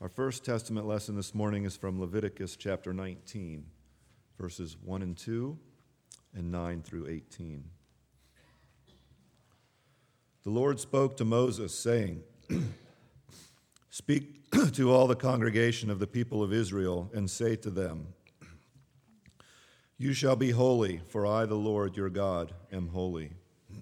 Our First Testament lesson this morning is from Leviticus chapter 19, verses 1 and 2 and 9 through 18. The Lord spoke to Moses, saying, "Speak to all the congregation of the people of Israel and say to them, 'You shall be holy, for I, the Lord your God, am holy.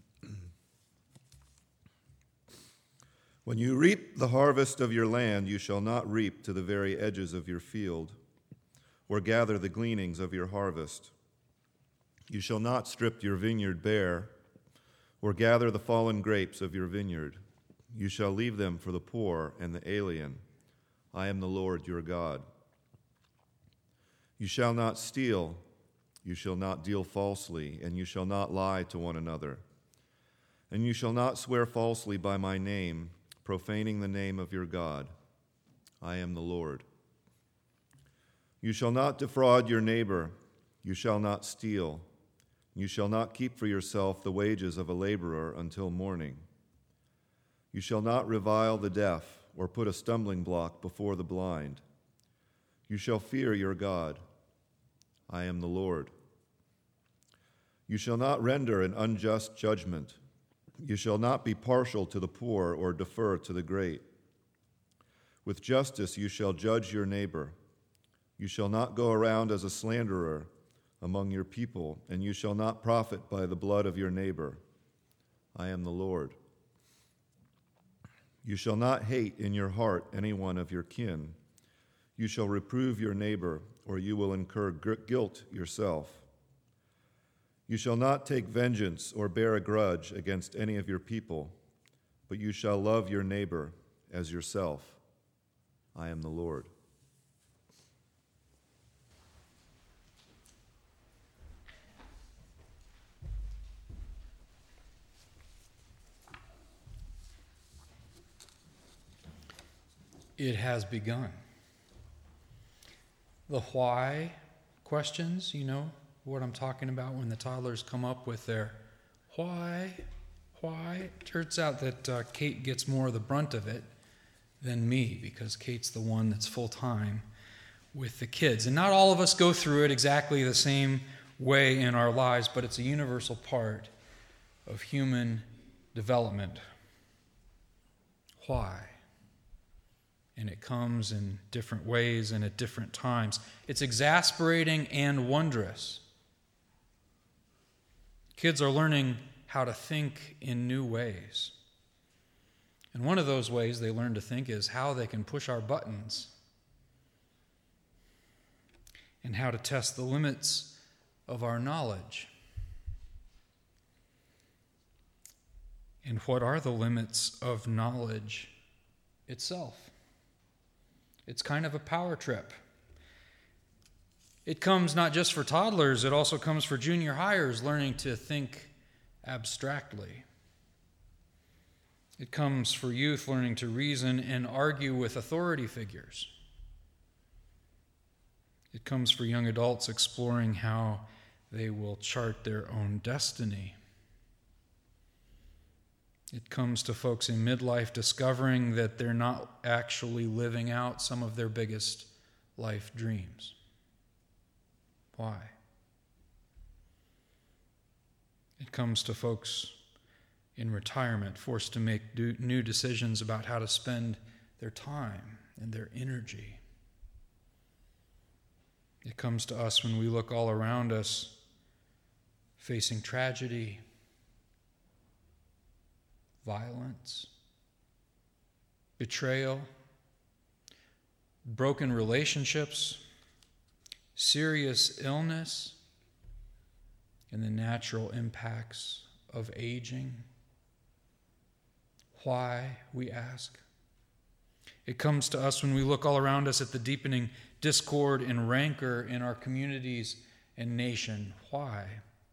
When you reap the harvest of your land, you shall not reap to the very edges of your field, or gather the gleanings of your harvest. You shall not strip your vineyard bare, or gather the fallen grapes of your vineyard. You shall leave them for the poor and the alien. I am the Lord your God. You shall not steal, you shall not deal falsely, and you shall not lie to one another. And you shall not swear falsely by my name, profaning the name of your God. I am the Lord. You shall not defraud your neighbor. You shall not steal. You shall not keep for yourself the wages of a laborer until morning. You shall not revile the deaf or put a stumbling block before the blind. You shall fear your God. I am the Lord. You shall not render an unjust judgment. You shall not be partial to the poor or defer to the great. With justice you shall judge your neighbor. You shall not go around as a slanderer among your people, and you shall not profit by the blood of your neighbor. I am the Lord. You shall not hate in your heart any one of your kin. You shall reprove your neighbor, or you will incur guilt yourself. You shall not take vengeance or bear a grudge against any of your people, but you shall love your neighbor as yourself. I am the Lord." It has begun. The why questions, you know what I'm talking about when the toddlers come up with their why. It turns out that Kate gets more of the brunt of it than me, because Kate's the one that's full-time with the kids. And not all of us go through it exactly the same way in our lives, but it's a universal part of human development. Why? And it comes in different ways and at different times. It's exasperating and wondrous. Kids are learning how to think in new ways. And one of those ways they learn to think is how they can push our buttons and how to test the limits of our knowledge. And what are the limits of knowledge itself? It's kind of a power trip. It comes not just for toddlers, it also comes for junior hires learning to think abstractly. It comes for youth learning to reason and argue with authority figures. It comes for young adults exploring how they will chart their own destiny. It comes to folks in midlife discovering that they're not actually living out some of their biggest life dreams. Why? It comes to folks in retirement forced to make new decisions about how to spend their time and their energy. It comes to us when we look all around us facing tragedy, violence, betrayal, broken relationships, serious illness, and the natural impacts of aging. Why, we ask? It comes to us when we look all around us at the deepening discord and rancor in our communities and nation. Why?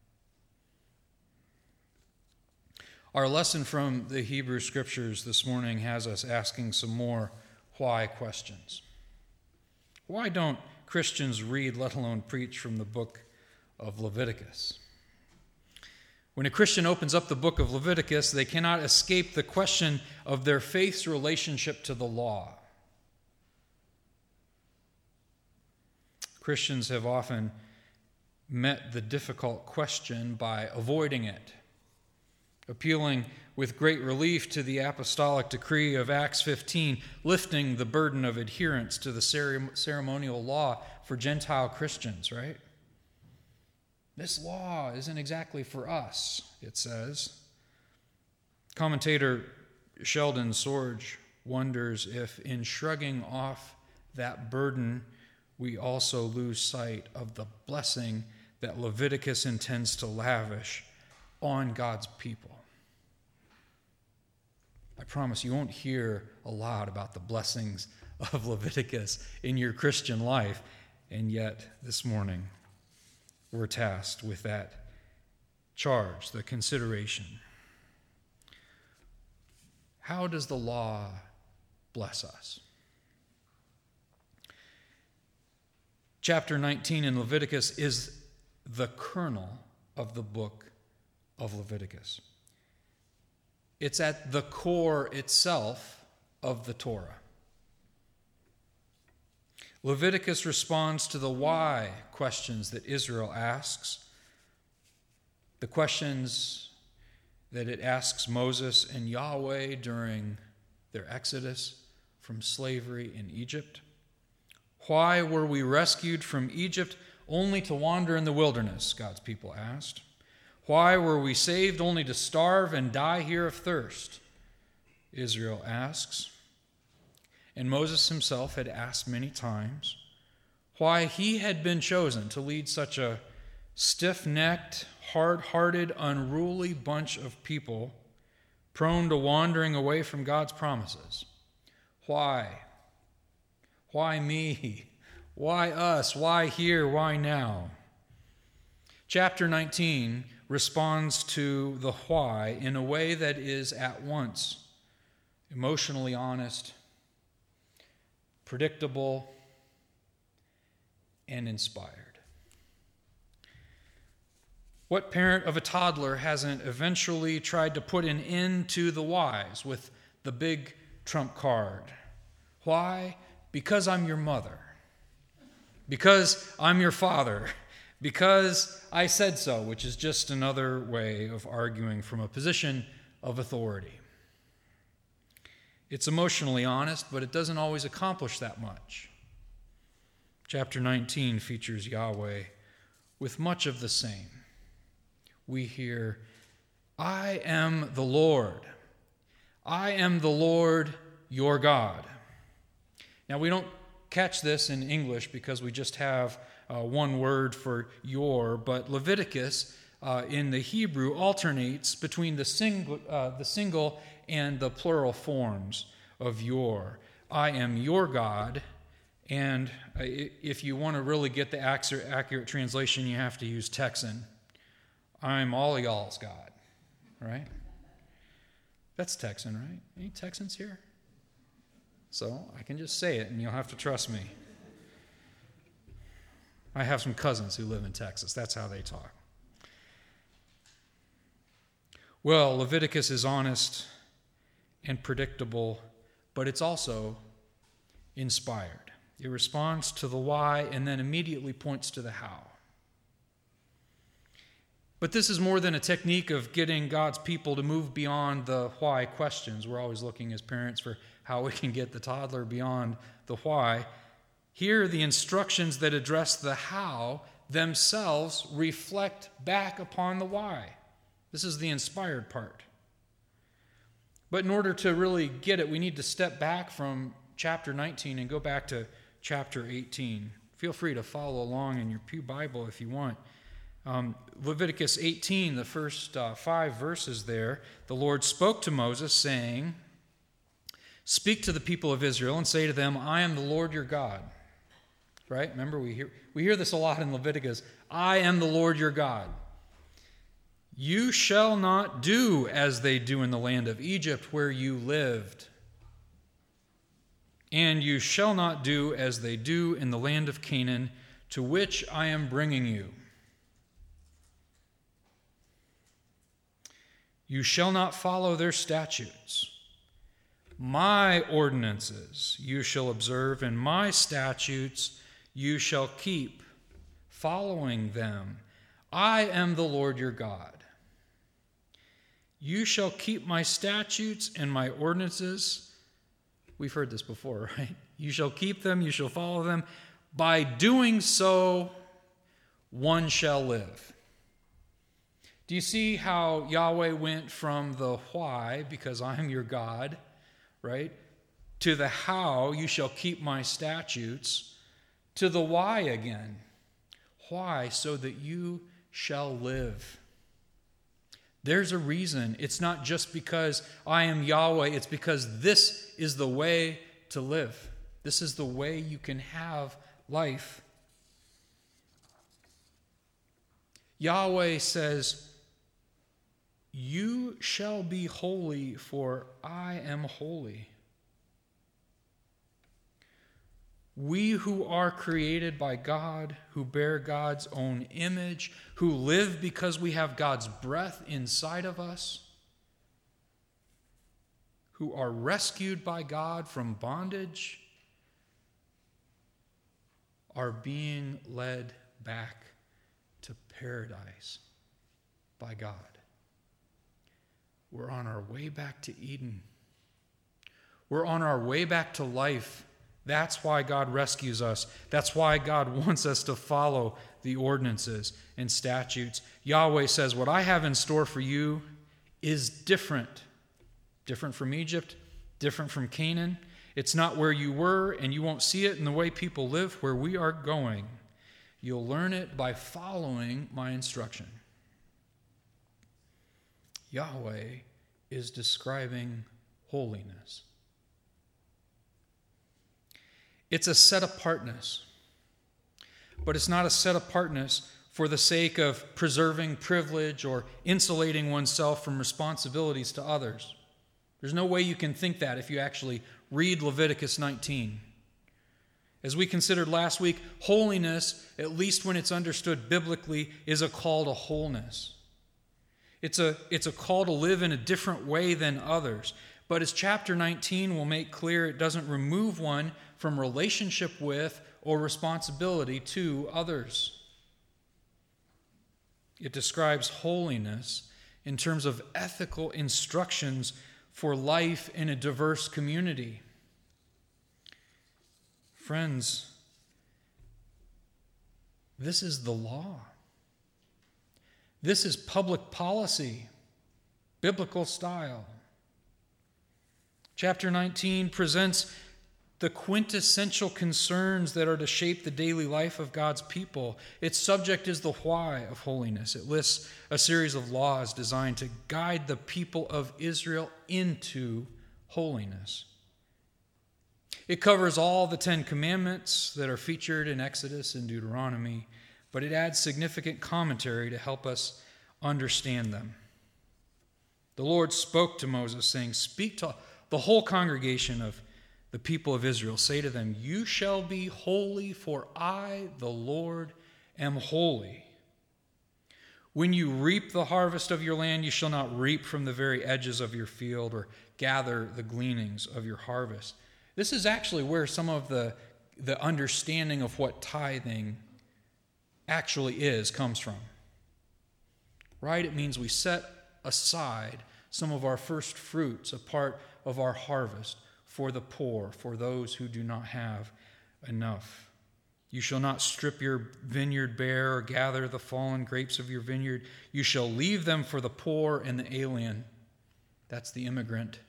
Our lesson from the Hebrew Scriptures this morning has us asking some more why questions. Why don't Christians read, let alone preach, from the book of Leviticus? When a Christian opens up the book of Leviticus, they cannot escape the question of their faith's relationship to the law. Christians have often met the difficult question by avoiding it, appealing with great relief to the apostolic decree of Acts 15, lifting the burden of adherence to the ceremonial law for Gentile Christians, right? This law isn't exactly for us, it says. Commentator Sheldon Sorge wonders if in shrugging off that burden, we also lose sight of the blessing that Leviticus intends to lavish on God's people. I promise you won't hear a lot about the blessings of Leviticus in your Christian life, and yet this morning we're tasked with that charge, the consideration. How does the law bless us? Chapter 19 in Leviticus is the kernel of the book of Leviticus. It's at the core itself of the Torah. Leviticus responds to the why questions that Israel asks, the questions that it asks Moses and Yahweh during their exodus from slavery in Egypt. Why were we rescued from Egypt only to wander in the wilderness, God's people asked. Why were we saved only to starve and die here of thirst, Israel asks. And Moses himself had asked many times why he had been chosen to lead such a stiff-necked, hard-hearted, unruly bunch of people prone to wandering away from God's promises. Why? Why me? Why us? Why here? Why now? Chapter 19 responds to the why in a way that is at once emotionally honest, predictable, and inspired. What parent of a toddler hasn't eventually tried to put an end to the whys with the big trump card? Why? Because I'm your mother. Because I'm your father. Because I said so, which is just another way of arguing from a position of authority. It's emotionally honest, but it doesn't always accomplish that much. Chapter 19 features Yahweh with much of the same. We hear, I am the Lord. I am the Lord your God. Now, we don't catch this in English because we just have one word for your, but Leviticus in the Hebrew alternates between the single and the plural forms of your. I am your God, and if you want to really get the accurate translation, you have to use Texan. I'm all y'all's God, right? That's Texan, right? Any Texans here? So I can just say it, and you'll have to trust me. I have some cousins who live in Texas. That's how they talk. Well, Leviticus is honest and predictable, but it's also inspired. It responds to the why and then immediately points to the how. But this is more than a technique of getting God's people to move beyond the why questions. We're always looking as parents for how we can get the toddler beyond the why. Here, the instructions that address the how themselves reflect back upon the why. This is the inspired part. But in order to really get it, we need to step back from chapter 19 and go back to chapter 18. Feel free to follow along in your Pew Bible if you want. Leviticus 18, the first 5 verses there, the Lord spoke to Moses, saying, Speak to the people of Israel and say to them, I am the Lord your God. Right? Remember, we hear this a lot in Leviticus. I am the Lord your God. You shall not do as they do in the land of Egypt where you lived. And you shall not do as they do in the land of Canaan, to which I am bringing you. You shall not follow their statutes. My ordinances you shall observe, and my statutes you shall keep, following them. I am the Lord your God. You shall keep my statutes and my ordinances. We've heard this before, right? You shall keep them, you shall follow them. By doing so, one shall live. Do you see how Yahweh went from the why, because I am your God, right, to the how, you shall keep my statutes, to the why again. Why? So that you shall live. There's a reason. It's not just because I am Yahweh. It's because this is the way to live. This is the way you can have life. Yahweh says, you shall be holy, for I am holy. We who are created by God, who bear God's own image, who live because we have God's breath inside of us, who are rescued by God from bondage, are being led back to paradise by God. We're on our way back to Eden. We're on our way back to life. That's why God rescues us. That's why God wants us to follow the ordinances and statutes. Yahweh says, what I have in store for you is different. Different from Egypt, different from Canaan. It's not where you were, and you won't see it in the way people live. Where we are going, you'll learn it by following my instruction. Yahweh is describing holiness. It's a set-apartness, but it's not a set-apartness for the sake of preserving privilege or insulating oneself from responsibilities to others. There's no way you can think that if you actually read Leviticus 19. As we considered last week, holiness, at least when it's understood biblically, is a call to wholeness. It's a call to live in a different way than others. But as chapter 19 will make clear, it doesn't remove one from relationship with or responsibility to others. It describes holiness in terms of ethical instructions for life in a diverse community. Friends, this is the law. This is public policy, biblical style. Chapter 19 presents the quintessential concerns that are to shape the daily life of God's people. Its subject is the why of holiness. It lists a series of laws designed to guide the people of Israel into holiness. It covers all the 10 commandments that are featured in Exodus and Deuteronomy, but it adds significant commentary to help us understand them. The Lord spoke to Moses, saying, "Speak to the whole congregation of the people of Israel. Say to them, you shall be holy, for I, the Lord, am holy. When you reap the harvest of your land, you shall not reap from the very edges of your field or gather the gleanings of your harvest." This is actually where some of the understanding of what tithing actually comes from. Right? It means we set aside some of our first fruits, a part of our harvest, for the poor, for those who do not have enough. You shall not strip your vineyard bare or gather the fallen grapes of your vineyard. You shall leave them for the poor and the alien. That's the immigrant.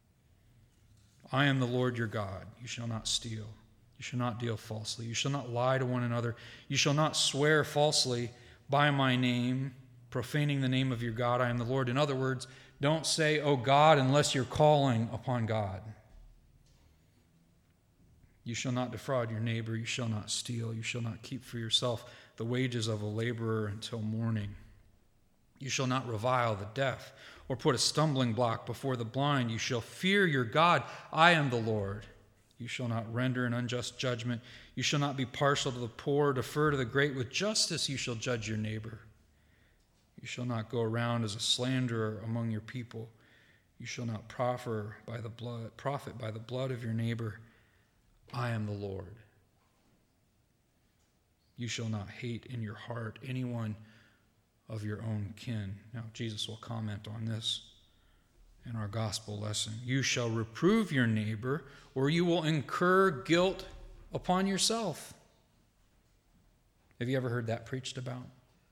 I am the Lord your God. You shall not steal. You shall not deal falsely. You shall not lie to one another. You shall not swear falsely by my name, profaning the name of your God. I am the Lord. In other words, don't say, "Oh God," unless you're calling upon God. You shall not defraud your neighbor. You shall not steal. You shall not keep for yourself the wages of a laborer until morning. You shall not revile the deaf or put a stumbling block before the blind. You shall fear your God. I am the Lord. You shall not render an unjust judgment. You shall not be partial to the poor. Defer to the great. With justice you shall judge your neighbor. You shall not go around as a slanderer among your people. You shall not profit by the blood of your neighbor. I am the Lord. You shall not hate in your heart anyone of your own kin. Now, Jesus will comment on this in our gospel lesson. You shall reprove your neighbor, or you will incur guilt upon yourself. Have you ever heard that preached about?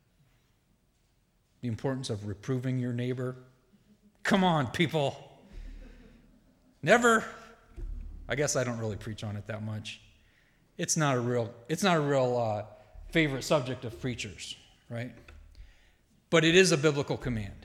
The importance of reproving your neighbor? Come on, people. Never. I guess I don't really preach on it that much. It's not a real favorite subject of preachers, right? But it is a biblical command.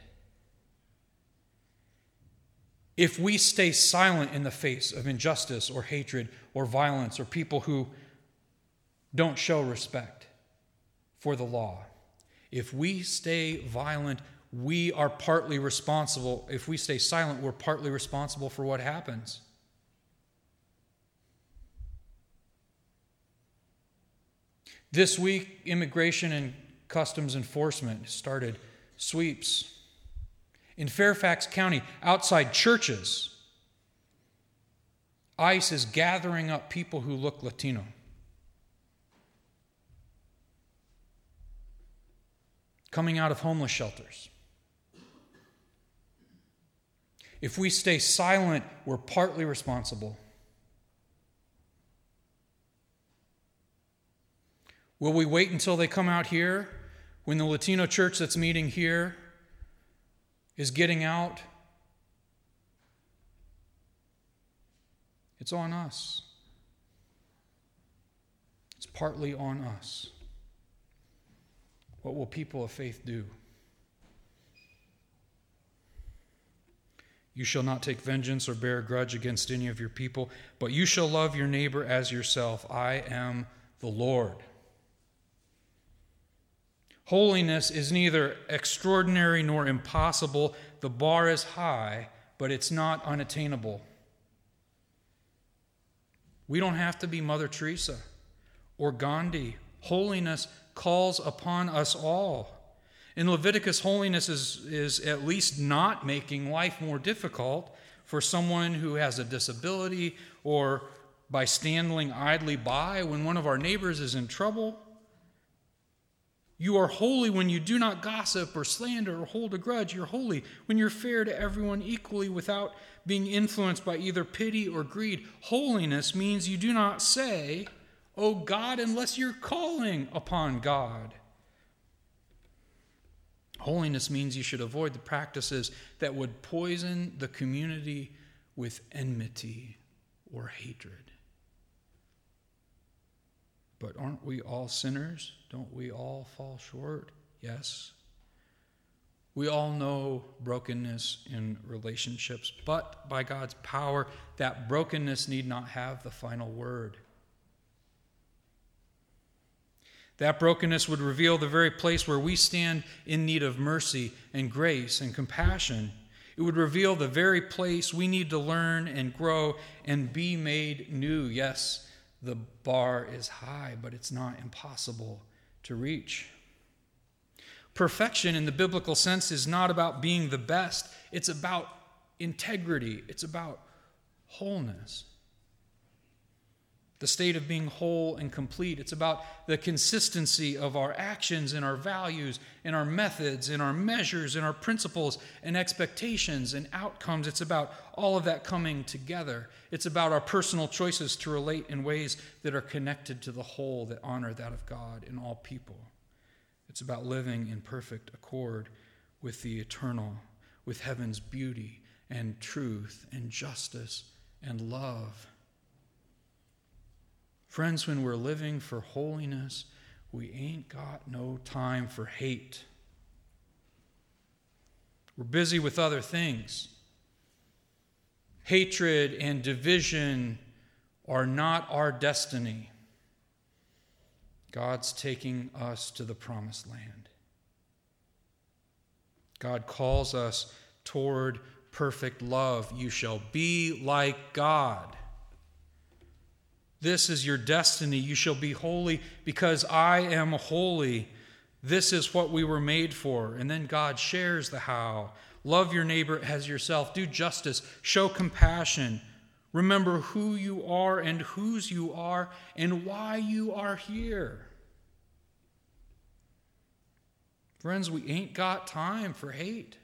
If we stay silent in the face of injustice or hatred or violence or people who don't show respect for the law, if we stay violent, we are partly responsible. If we stay silent, we're partly responsible for what happens. This week, Immigration and Customs Enforcement started sweeps in Fairfax County, outside churches. ICE is gathering up people who look Latino. Coming out of homeless shelters. If we stay silent, we're partly responsible. Will we wait until they come out here, when the Latino church that's meeting here is getting out? It's on us. It's partly on us. What will people of faith do? You shall not take vengeance or bear a grudge against any of your people, but you shall love your neighbor as yourself. I am the Lord. Holiness is neither extraordinary nor impossible. The bar is high, but it's not unattainable. We don't have to be Mother Teresa or Gandhi. Holiness calls upon us all. In Leviticus, holiness is at least not making life more difficult for someone who has a disability or by standing idly by when one of our neighbors is in trouble. You are holy when you do not gossip or slander or hold a grudge. You're holy when you're fair to everyone equally without being influenced by either pity or greed. Holiness means you do not say, "Oh God," unless you're calling upon God. Holiness means you should avoid the practices that would poison the community with enmity or hatred. But aren't we all sinners? Don't we all fall short? Yes. We all know brokenness in relationships, but by God's power, that brokenness need not have the final word. That brokenness would reveal the very place where we stand in need of mercy and grace and compassion. It would reveal the very place we need to learn and grow and be made new. Yes, the bar is high, but it's not impossible to reach. Perfection in the biblical sense is not about being the best. It's about integrity. It's about wholeness. The state of being whole and complete. It's about the consistency of our actions and our values and our methods and our measures and our principles and expectations and outcomes. It's about all of that coming together. It's about our personal choices to relate in ways that are connected to the whole that honor that of God in all people. It's about living in perfect accord with the eternal, with heaven's beauty and truth and justice and love. Friends, when we're living for holiness, we ain't got no time for hate. We're busy with other things. Hatred and division are not our destiny. God's taking us to the promised land. God calls us toward perfect love. You shall be like God. This is your destiny. You shall be holy because I am holy. This is what we were made for. And then God shares the how. Love your neighbor as yourself. Do justice. Show compassion. Remember who you are and whose you are and why you are here. Friends, we ain't got time for hate.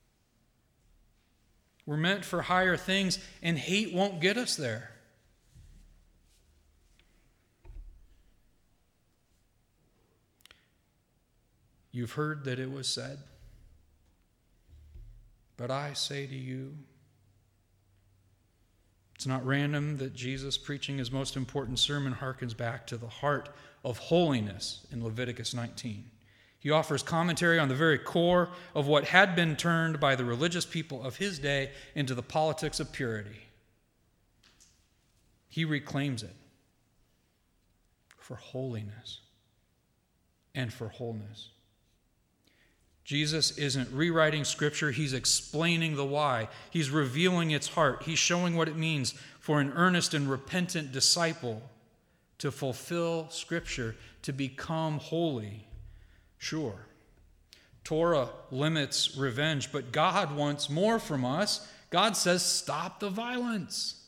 We're meant for higher things, and hate won't get us there. You've heard that it was said, but I say to you, it's not random that Jesus, preaching his most important sermon, harkens back to the heart of holiness in Leviticus 19. He offers commentary on the very core of what had been turned by the religious people of his day into the politics of purity. He reclaims it for holiness and for wholeness. Jesus isn't rewriting Scripture, he's explaining the why. He's revealing its heart. He's showing what it means for an earnest and repentant disciple to fulfill Scripture, to become holy. Sure, Torah limits revenge, but God wants more from us. God says, stop the violence.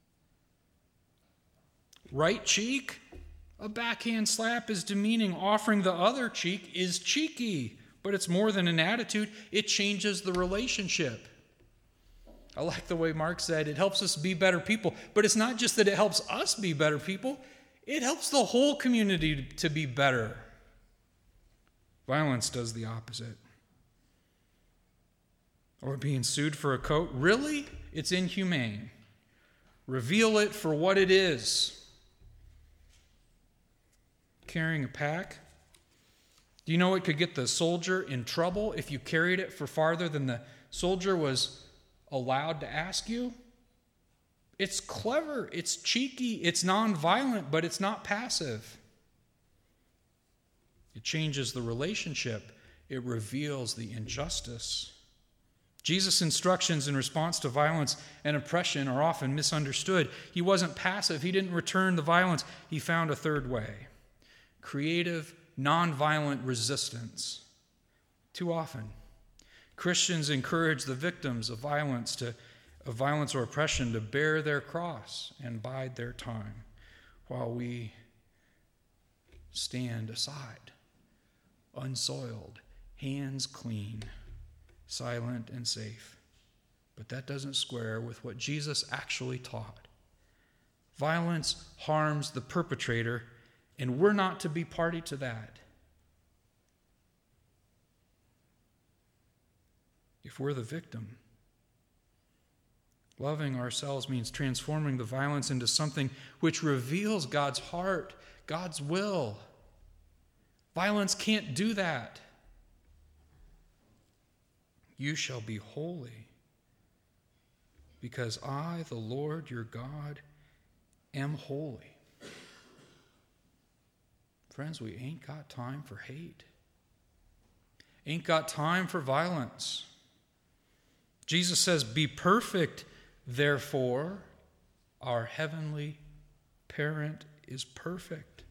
Right cheek, a backhand slap is demeaning. Offering the other cheek is cheeky. But it's more than an attitude. It changes the relationship. I like the way Mark said, it helps us be better people. But it's not just that it helps us be better people. It helps the whole community to be better. Violence does the opposite. Or being sued for a coat. Really? It's inhumane. Reveal it for what it is. Carrying a pack. Do you know it could get the soldier in trouble if you carried it for farther than the soldier was allowed to ask you? It's clever, it's cheeky, it's nonviolent, but it's not passive. It changes the relationship. It reveals the injustice. Jesus' instructions in response to violence and oppression are often misunderstood. He wasn't passive. He didn't return the violence. He found a third way. Creative, nonviolent resistance. Too often, Christians encourage the victims of violence or oppression to bear their cross and bide their time, while we stand aside, unsoiled, hands clean, silent and safe. But that doesn't square with what Jesus actually taught. Violence harms the perpetrator, and we're not to be party to that. If we're the victim, loving ourselves means transforming the violence into something which reveals God's heart, God's will. Violence can't do that. You shall be holy, because I, the Lord your God, am holy. Friends, we ain't got time for hate. Ain't got time for violence. Jesus says, be perfect, therefore, our heavenly parent is perfect.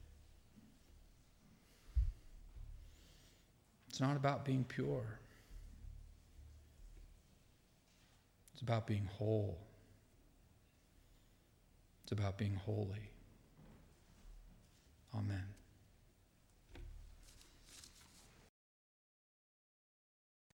It's not about being pure. It's about being whole. It's about being holy. Amen.